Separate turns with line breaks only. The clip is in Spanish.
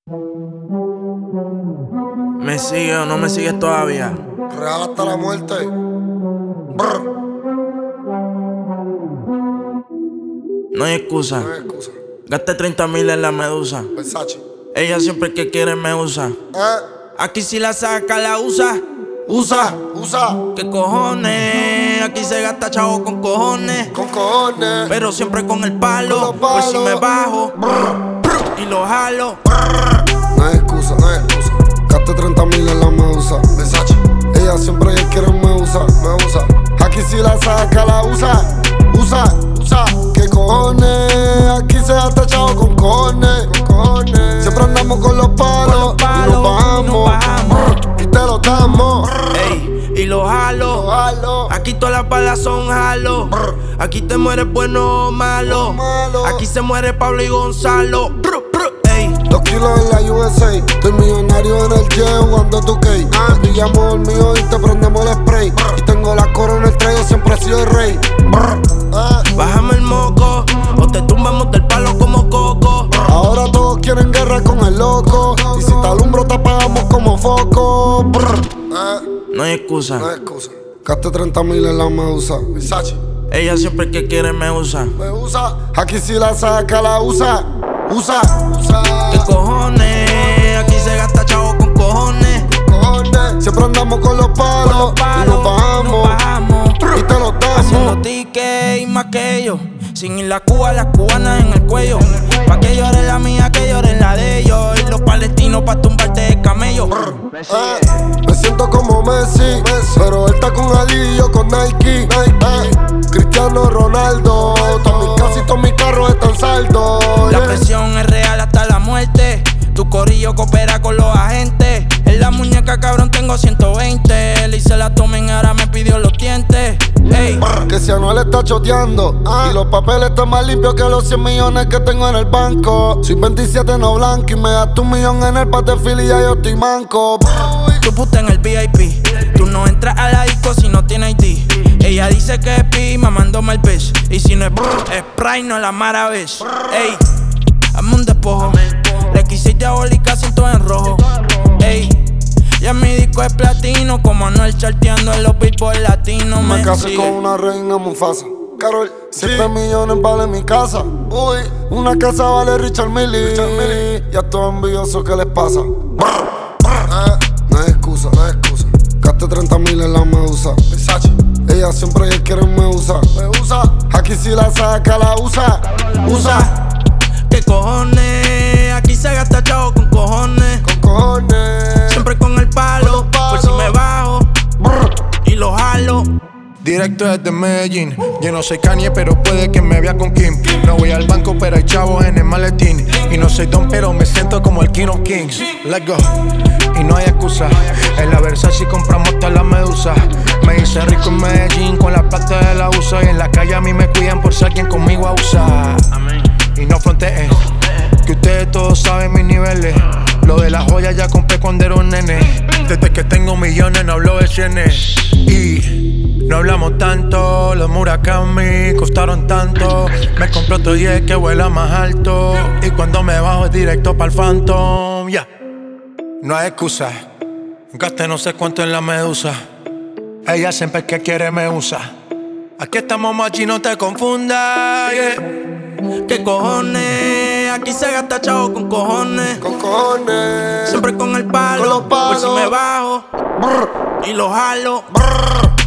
¿Me sigue o no me sigues todavía?
Real hasta la muerte. Brr.
No hay excusa.
No hay excusa.
Gasté 30,000 en la medusa.
Versace.
Ella siempre que quiere me usa. Aquí si la saca la usa.
Usa.
¿Qué cojones? Aquí se gasta chavo con cojones.
Con cojones.
Pero siempre con el palo.
Con los palos.
Por si me bajo y lo jalo.
No hay excusa, no hay excusa. Gasté 30,000 en la medusa. Versace. Ella siempre que quiere me usa. Aquí si la saca la usa. ¿Qué cojones? Aquí se gasta chavo con cojones. Siempre andamos con los palos. Y nos bajamos. Y te lo damos.
Ey, y lo jalo. Aquí todas las balas son jalo. Aquí te mueres bueno o malo. Aquí se muere Pablo y Gonzalo. Ey.
2 kilos en la USA. Estoy millonario en el jet jugando 2K. Te pillamos el mío y te prendemos el spray. Y tengo la corona, el traigo, siempre he sido el rey.
Bájame el moco o te tumbamos del palo como coco.
Ahora todos quieren guerra con el loco. Y si te alumbro te apagamos como foco.
No hay excusa.
No hay excusa. Gasté 30,000 en la medusa. Versace.
Ella siempre que quiere me usa.
Aquí si la saca la usa.
¿Qué cojones? Aquí se gasta chavo con cojones.
Siempre andamos con los palos. Y nos bajamos. Y te lo damos.
Haciendo tickets y más que ellos. Sin ir la Cuba, las cubanas en el cuello. Pa' que llore la mía, que llore la de ellos. Y los palestinos pa' tumbarte de camello.
Me siento como Messi, pero él está con Ali y yo con Nike. Cristiano Ronaldo, casi todos mis carros están saldos.
La presión es real hasta la muerte. Tu corillo coopera con los agentes. En la muñeca, cabrón, tengo 120. Le hice la tomen, ahora me pidió los dientes. Ey.
Que si Anuel está choteando y los papeles están más limpios que los 100 millones que tengo en el banco. Soy 27 no blanco y me gasto 1 millón en el pate Philly y ya yo estoy manco.
Tu puta en el VIP. Tú no entras a la disco si no tienes ID. Ella dice que es pi, mamándome el bitch. Y si no es Sprite, no la maravilla. Ey, hazme un despojo. Le quise diabólica, siento en rojo. Ey, ya mi disco es platino. Como Anuel charteando en los billboard latinos.
Me casé con una reina Mufasa. Carol, 7 millones vale mi casa. Una casa vale Richard Mille. Y a todos envidiosos, ¿qué les pasa? No hay excusa. Gasté 30,000 en la medusa. Ella siempre que quiere me usa. Aquí si la saca la usa.
¿Qué cojones? Aquí se gasta chavo con cojones. Siempre con el palo. Por si me bajo y lo jalo.
Directo desde Medellín. Yo no soy Kanye, pero puede que me vea con Kim. No voy al banco, pero hay chavos en el maletín. Y no soy Don, pero me siento como el King of Kings. Let's go. Y no hay excusa. En la Versace compramos toda la medusa. Me hice rico en Medellín con la plata de la USA. Y en la calle a mí me cuidan por si alguien conmigo abusa. Y no fronteen, que ustedes todos saben mis niveles. Lo de las joyas ya compré cuando era un nene. Desde que tengo millones no hablo de cienes. Y no hablamos tanto, los Murakami costaron tanto. Me compré otro jet que vuela más alto. Y cuando me bajo es directo pa'l Phantom, yeah. No hay excusa, gasté no sé cuánto en la medusa. Ella siempre que quiere me usa. Aquí estamos machi, no te confundas, yeah.
¿Qué cojones? Aquí se gasta chavo con cojones.
Siempre
Siempre con el palo.
Con los palos.
Por si me bajo y lo jalo.